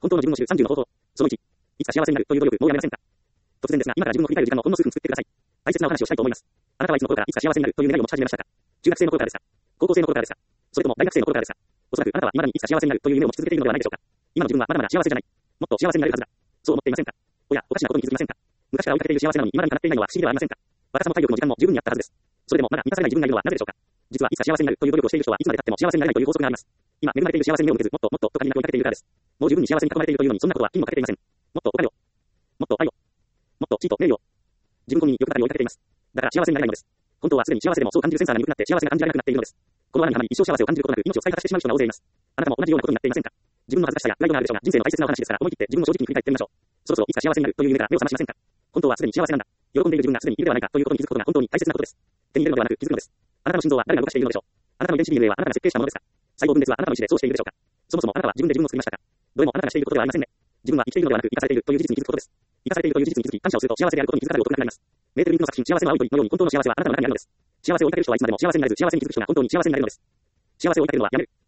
本当の自分を知る30の方法。その1。いつか幸せになるという努力、もうやめませんか？突然ですが、今から自分を振り返る時間をほんの数分作ってください。大切なお話をしたいと思います。あなたはいつの頃からいつか幸せになるという願いを持ち始めましたか？中学生の頃からですか？高校生の頃からですか？それとも大学生の頃からですか？おそらくあなたは未だにいつか幸せになるという夢を持ち続けているのではないでしょうか。今の自分はまだまだ幸せじゃない。もっと幸せになれるはずだ。そう思っていませんか？おや、おかしなことに気づきませんか？昔から追いかけている幸せなのに未だに叶っていないのは不思議ではありませんか？私も体力も時間も十分にあったはずです。それでもまだ満たされない自分がいるのはなぜでしょうか？実はいつか幸せになるという努力をしている人はいつまで経っても幸せになれないという法則があります。今、恵まれている幸せに目を向けず、もっともっとと限りなく追いかけているからです。もう十分に幸せに囲まれているというのにそんなことは気にもかけていません。もっとお金を。もっと愛を。もっと地位と名誉を。自分込みに欲張りを追いかけています。だから幸せになれないのです。本当はすでに幸せでもそう感じるセンサーが鈍くなって幸せが感じられなくなっているのです。この穴にはまり一生幸せを感じることなく命を使い果たしてしまう人が大勢います。あなたも同じようなことになっていませんか？自分の恥ずかしさやプライドがあるでしょうが、人生の大切なお話ですから思い切って自分を正直に振り返ってみましょう。そろそろいつか幸せになるという夢から目を覚ましませんか？本当はすでに幸せなんだ。喜んでいる自分がすでにいるではないかということに気づくことが本当に大切なことです。手に入れるのではなく気づくのです。あなたの心臓は誰が動かしているのでしょう？あなたの遺伝子 DNA はあなたが設計したものですか？細胞分裂はあなたの意思でそうしているでしょうか？そもそもあなたは自分で自分を作りましたか？どれもあなたがしていることではありませんね。自分は生きているのではなく生かされているという事実に気づくことです。生かされているという事実に気づき感謝をすると幸せであることに気づかざるを得なくなります。メーテル・リンクの作品幸せの青い鳥のように本当の幸せはあなたの中にあるのです。幸せを追いかける人はいつまでも幸せになれず幸せに気づく人が本当に幸せになれるのです。幸せを追いかけるのはやめる。